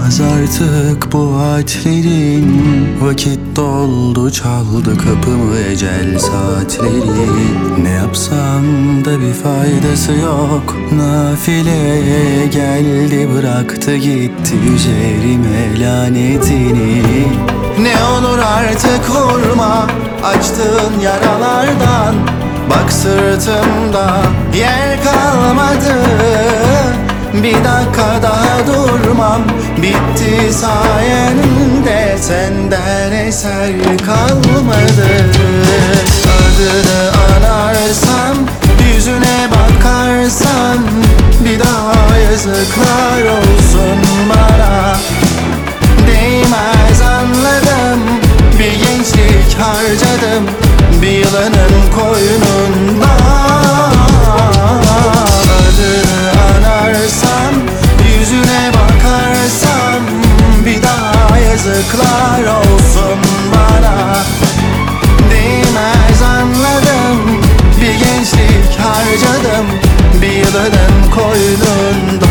Bitmez artık bu vaatlerin. Vakit doldu, çaldı kapımı ecel saatleri. Ne yapsam da bir faydası yok. Nafile geldi, bıraktı gitti üzerime lanetini. Ne olur artık vurma açtığın yaralardan. Bak sırtımda yer kalmadı. Bir dakika daha durmam, bitti sayende. Senden eser kalmadı. Adını anarsam, yüzüne bakarsam, bir daha yazıklar olsun bana. Değmez anladım, bir gençlik harcadım bir yılanın koynunda. Adını anarsam, yüzüne bakarsam, bir daha yazıklar olsun bana. Değmez anladım, bir gençlik harcadım bir yılanın koynunda.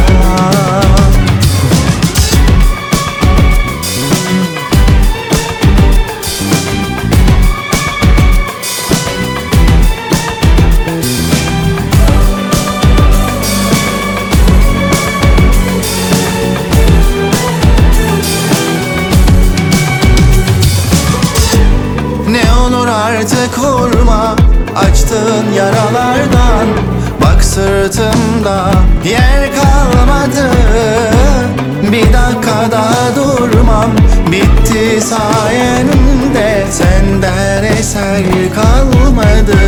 Artık vurma açtığın yaralardan. Bak sırtımda yer kalmadı. Bir dakika daha durmam, bitti sayende. Senden eser kalmadı.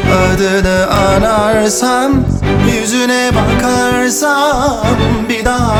Adını anarsam, yüzüne bakarsam, bir daha